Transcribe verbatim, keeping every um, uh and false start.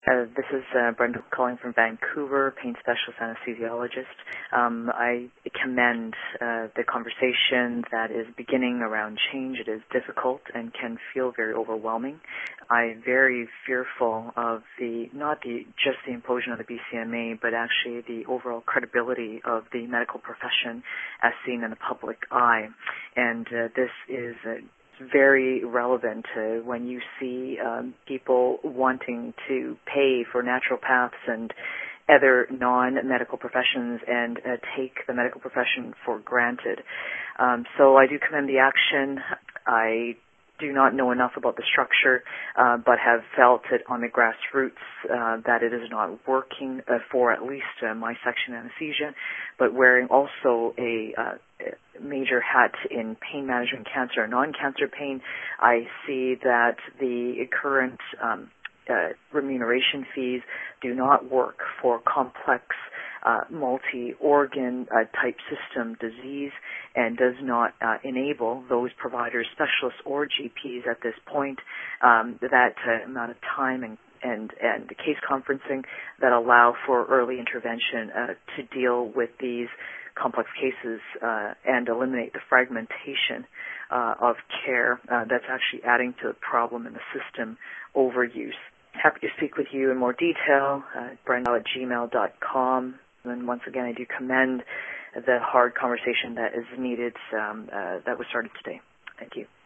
Uh, this is uh, Brenda calling from Vancouver, pain specialist anesthesiologist. Um, I commend uh, the conversation that is beginning around change. It is difficult and can feel very overwhelming. I'm very fearful of the not the just the implosion of the B C M A, but actually the overall credibility of the medical profession as seen in the public eye. And uh, this is uh, very relevant uh, when you see um, people wanting to pay for naturopaths and other non-medical professions and uh, take the medical profession for granted. Um, so I do commend the action. I do not know enough about the structure, uh, but have felt it on the grassroots uh, that it is not working uh, for at least uh, my section anesthesia, but wearing also a uh, major hat in pain management, cancer and non-cancer pain, I see that the current um, uh, remuneration fees do not work for complex Uh, multi-organ uh, type system disease and does not uh, enable those providers, specialists or G Ps at this point, um, that uh, amount of time and, and, and the case conferencing that allow for early intervention uh, to deal with these complex cases uh, and eliminate the fragmentation uh, of care uh, that's actually adding to the problem in the system overuse. Happy to speak with you in more detail, uh, brenda at gmail dot com. And once again, I do commend the hard conversation that is needed um, uh, that was started today. Thank you.